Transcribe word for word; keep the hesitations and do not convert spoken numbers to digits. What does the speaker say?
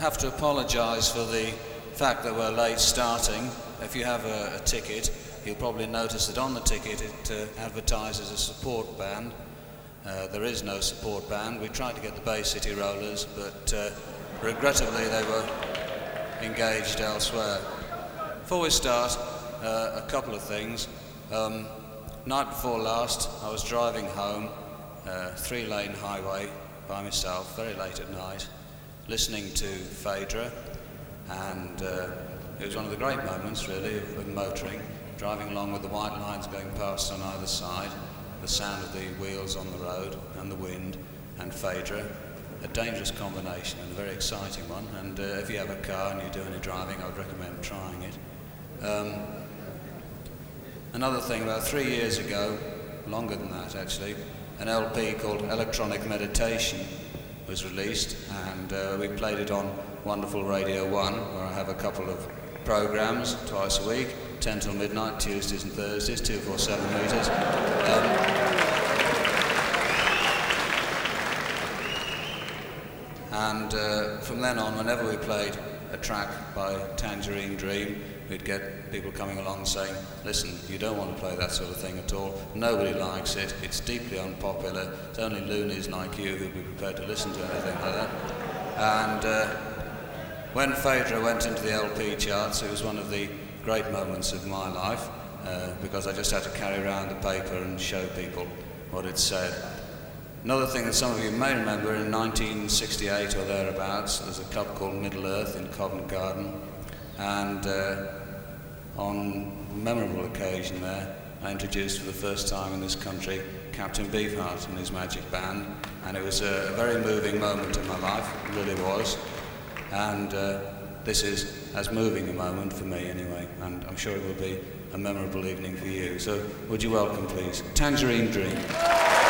have to apologise for the fact that we're late starting. If you have a, a ticket, you'll probably notice that on the ticket it uh, advertises a support band. Uh, there is no support band. We tried to get the Bay City Rollers, but uh, regrettably they were engaged elsewhere. Before we start, uh, a couple of things. Um, night before last, I was driving home, uh, three-lane highway by myself, very late at night, listening to Phaedra, and uh, it was one of the great moments, really, of, of motoring, driving along with the white lines going past on either side, the sound of the wheels on the road, and the wind, and Phaedra. A dangerous combination and a very exciting one, and uh, if you have a car and you do any driving, I would recommend trying it. Um, another thing, about three years ago, longer than that actually, an L P called Electronic Meditation was released, and uh, we played it on wonderful Radio one, where I have a couple of programs twice a week, ten till midnight, Tuesdays and Thursdays, two four seven meters. Um, And uh, from then on, whenever we played a track by Tangerine Dream, we'd get people coming along saying, listen, you don't want to play that sort of thing at all. Nobody likes it. It's deeply unpopular. It's only loonies like you who'd be prepared to listen to anything like that. And uh, when Phaedra went into the L P charts, it was one of the great moments of my life, uh, because I just had to carry around the paper and show people what it said. Another thing that some of you may remember, in nineteen sixty-eight or thereabouts, there was a club called Middle Earth in Covent Garden, and uh, on a memorable occasion there, I introduced for the first time in this country Captain Beefheart and his magic band, and it was a, a very moving moment in my life, it really was, and uh, this is as moving a moment for me anyway, and I'm sure it will be a memorable evening for you. So would you welcome, please, Tangerine Dream.